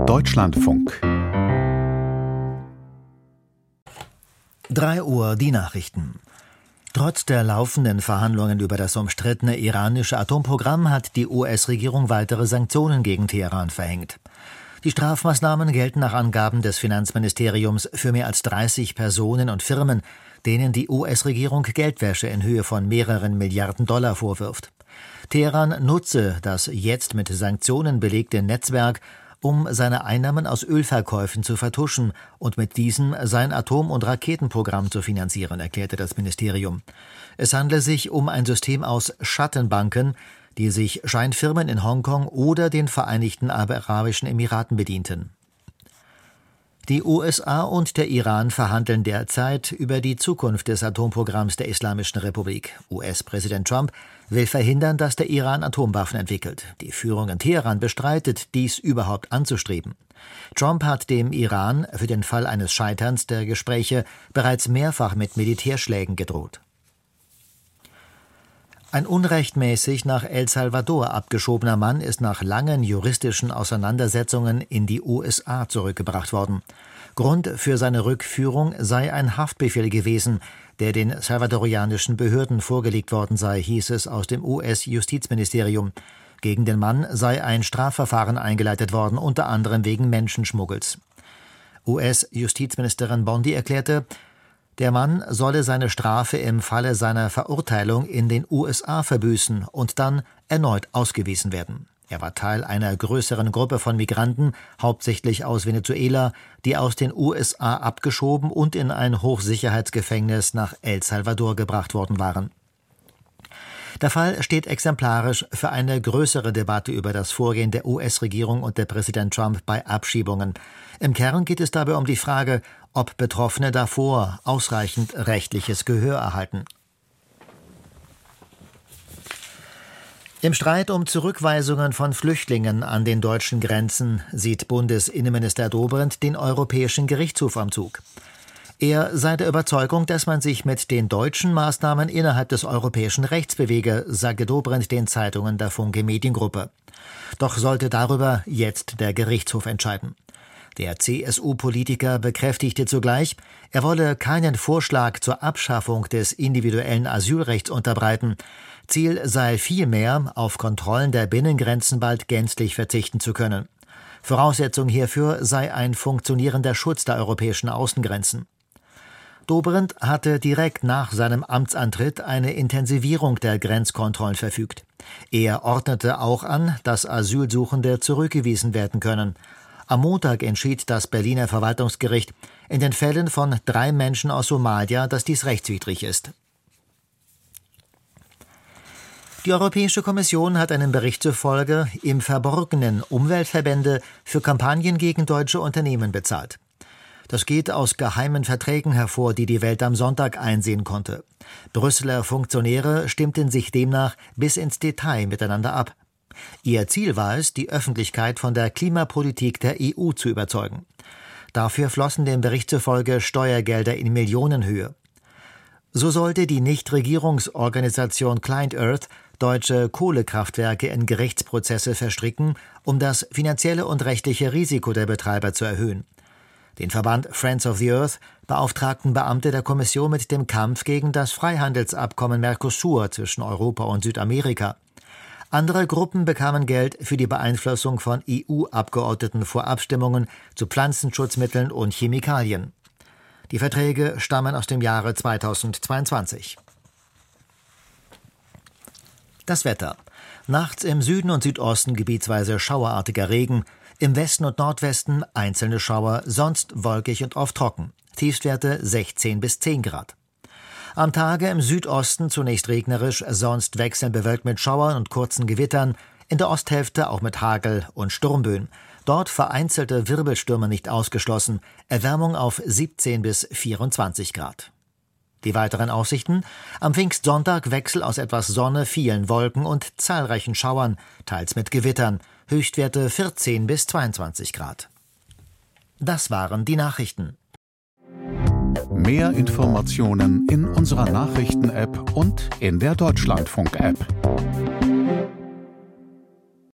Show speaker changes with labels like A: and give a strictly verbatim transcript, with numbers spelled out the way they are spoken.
A: Deutschlandfunk.
B: drei Uhr die Nachrichten. Trotz der laufenden Verhandlungen über das umstrittene iranische Atomprogramm hat die U S-Regierung weitere Sanktionen gegen Teheran verhängt. Die Strafmaßnahmen gelten nach Angaben des Finanzministeriums für mehr als dreißig Personen und Firmen, denen die U S-Regierung Geldwäsche in Höhe von mehreren Milliarden Dollar vorwirft. Teheran nutze das jetzt mit Sanktionen belegte Netzwerk, um seine Einnahmen aus Ölverkäufen zu vertuschen und mit diesem sein Atom- und Raketenprogramm zu finanzieren, erklärte das Ministerium. Es handle sich um ein System aus Schattenbanken, die sich Scheinfirmen in Hongkong oder den Vereinigten Arabischen Emiraten bedienten. Die U S A und der Iran verhandeln derzeit über die Zukunft des Atomprogramms der Islamischen Republik. U S-Präsident Trump will verhindern, dass der Iran Atomwaffen entwickelt. Die Führung in Teheran bestreitet, dies überhaupt anzustreben. Trump hat dem Iran für den Fall eines Scheiterns der Gespräche bereits mehrfach mit Militärschlägen gedroht. Ein unrechtmäßig nach El Salvador abgeschobener Mann ist nach langen juristischen Auseinandersetzungen in die U S A zurückgebracht worden. Grund für seine Rückführung sei ein Haftbefehl gewesen, der den salvadorianischen Behörden vorgelegt worden sei, hieß es aus dem U S-Justizministerium. Gegen den Mann sei ein Strafverfahren eingeleitet worden, unter anderem wegen Menschenschmuggels. U S-Justizministerin Bondi erklärte, der Mann solle seine Strafe im Falle seiner Verurteilung in den U S A verbüßen und dann erneut ausgewiesen werden. Er war Teil einer größeren Gruppe von Migranten, hauptsächlich aus Venezuela, die aus den U S A abgeschoben und in ein Hochsicherheitsgefängnis nach El Salvador gebracht worden waren. Der Fall steht exemplarisch für eine größere Debatte über das Vorgehen der U S-Regierung und der Präsident Trump bei Abschiebungen. Im Kern geht es dabei um die Frage, ob Betroffene davor ausreichend rechtliches Gehör erhalten. Im Streit um Zurückweisungen von Flüchtlingen an den deutschen Grenzen sieht Bundesinnenminister Dobrindt den Europäischen Gerichtshof am Zug. Er sei der Überzeugung, dass man sich mit den deutschen Maßnahmen innerhalb des europäischen Rechts bewege, sagte Dobrindt den Zeitungen der Funke Mediengruppe. Doch sollte darüber jetzt der Gerichtshof entscheiden. Der C S U-Politiker bekräftigte zugleich, er wolle keinen Vorschlag zur Abschaffung des individuellen Asylrechts unterbreiten. Ziel sei vielmehr, auf Kontrollen der Binnengrenzen bald gänzlich verzichten zu können. Voraussetzung hierfür sei ein funktionierender Schutz der europäischen Außengrenzen. Dobrindt hatte direkt nach seinem Amtsantritt eine Intensivierung der Grenzkontrollen verfügt. Er ordnete auch an, dass Asylsuchende zurückgewiesen werden können. Am Montag entschied das Berliner Verwaltungsgericht in den Fällen von drei Menschen aus Somalia, dass dies rechtswidrig ist. Die Europäische Kommission hat einem Bericht zufolge im Verborgenen Umweltverbände für Kampagnen gegen deutsche Unternehmen bezahlt. Das geht aus geheimen Verträgen hervor, die die Welt am Sonntag einsehen konnte. Brüsseler Funktionäre stimmten sich demnach bis ins Detail miteinander ab. Ihr Ziel war es, die Öffentlichkeit von der Klimapolitik der E U zu überzeugen. Dafür flossen dem Bericht zufolge Steuergelder in Millionenhöhe. So sollte die Nichtregierungsorganisation Client Earth deutsche Kohlekraftwerke in Gerichtsprozesse verstricken, um das finanzielle und rechtliche Risiko der Betreiber zu erhöhen. Den Verband Friends of the Earth beauftragten Beamte der Kommission mit dem Kampf gegen das Freihandelsabkommen Mercosur zwischen Europa und Südamerika. Andere Gruppen bekamen Geld für die Beeinflussung von E U-Abgeordneten vor Abstimmungen zu Pflanzenschutzmitteln und Chemikalien. Die Verträge stammen aus dem Jahre zweitausendzweiundzwanzig. Das Wetter. Nachts im Süden und Südosten gebietsweise schauerartiger Regen, im Westen und Nordwesten einzelne Schauer, sonst wolkig und oft trocken. Tiefstwerte sechzehn bis zehn Grad. Am Tage im Südosten zunächst regnerisch, sonst wechselnd bewölkt mit Schauern und kurzen Gewittern, in der Osthälfte auch mit Hagel und Sturmböen. Dort vereinzelte Wirbelstürme nicht ausgeschlossen, Erwärmung auf siebzehn bis vierundzwanzig Grad. Die weiteren Aussichten: am Pfingstsonntag Wechsel aus etwas Sonne, vielen Wolken und zahlreichen Schauern, teils mit Gewittern, Höchstwerte vierzehn bis zweiundzwanzig Grad. Das waren die Nachrichten.
A: Mehr Informationen in unserer Nachrichten-App und in der Deutschlandfunk-App.